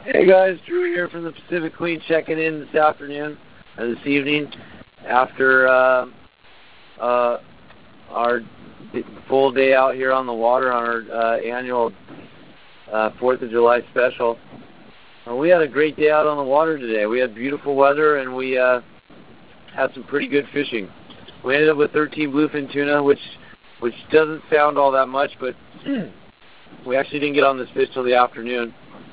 Hey guys, Drew here from the Pacific Queen, checking in this afternoon, this evening, after our full day out here on the water on our annual 4th of July special. We had a great day out on the water today. We had beautiful weather and we had some pretty good fishing. We ended up with 13 bluefin tuna, which doesn't sound all that much, but we actually didn't get on this fish till the afternoon.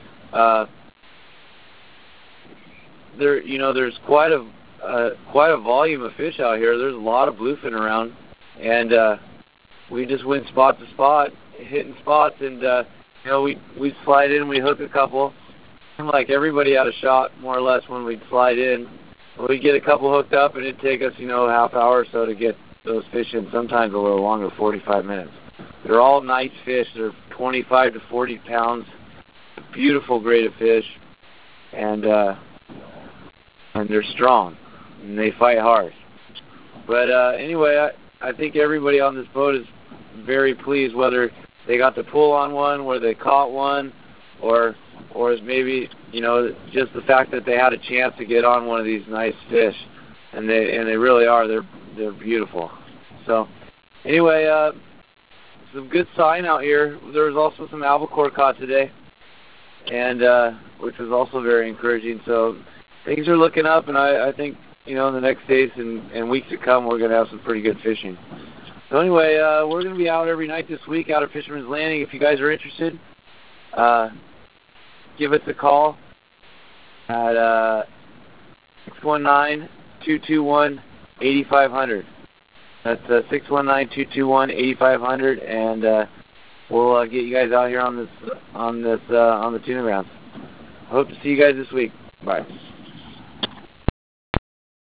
There's quite a volume of fish out here. There's a lot of bluefin around, and we just went spot to spot, hitting spots, and we slide in, we hook a couple. Seemed like everybody had a shot more or less when we'd slide in. We'd get a couple hooked up, and it'd take us a half hour or so to get those fish in. Sometimes a little longer, 45 minutes. They're all nice fish. They're 25 to 40 pounds. Beautiful grade of fish, and they're strong, and they fight hard. But anyway, I think everybody on this boat is very pleased, whether they got to pull on one, whether they caught one, or maybe just the fact that they had a chance to get on one of these nice fish, and they really are. They're beautiful. So anyway, some good sign out here. There was also some albacore caught today, and which was also very encouraging. So things are looking up, and I think in the next days and weeks to come, we're going to have some pretty good fishing. So anyway, we're going to be out every night this week out at Fisherman's Landing. If you guys are interested, give us a call at 619-221-8500. That's 619-221-8500, and we'll get you guys out here on the tuna grounds. Hope to see you guys this week. Bye.